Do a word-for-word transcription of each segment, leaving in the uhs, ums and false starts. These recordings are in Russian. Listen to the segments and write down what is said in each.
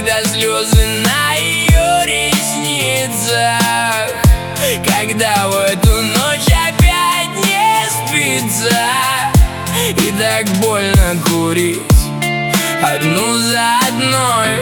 когда слезы на ее ресницах, когда в эту ночь опять не спится. И так больно курить одну за одной.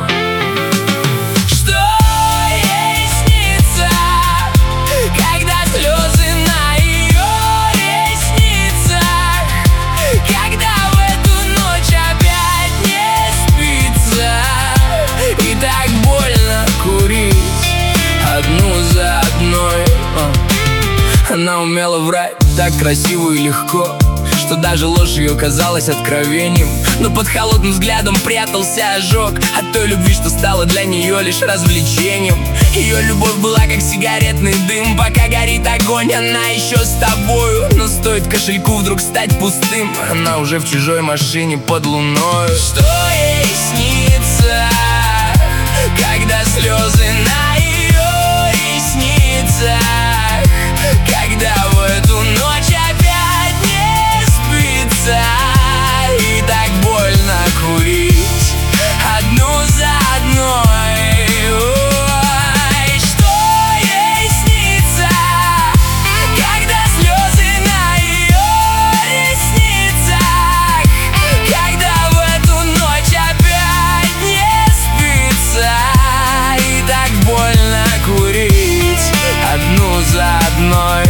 Что ей снится, когда слезы на ее ресницах, когда в эту ночь опять не спится. И так больно курить одну за одной. Она умела врать так красиво и легко, что даже ложь ее казалась откровением. Но под холодным взглядом прятался ожог от той любви, что стала для нее лишь развлечением. Ее любовь была как сигаретный дым, пока горит огонь, она еще с тобою. Но стоит кошельку вдруг стать пустым, она уже в чужой машине под луной. Что ей снится, когда слезы на ее ресницах, когда в эту ночь опять не спится. И так больно курить одну за одной. Ой, что ей снится, когда слезы на ее ресницах, когда в эту ночь опять не спится. И так больно курить одну за одной.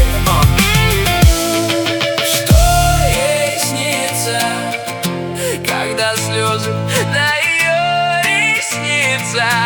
Когда слезы на ее ресницах,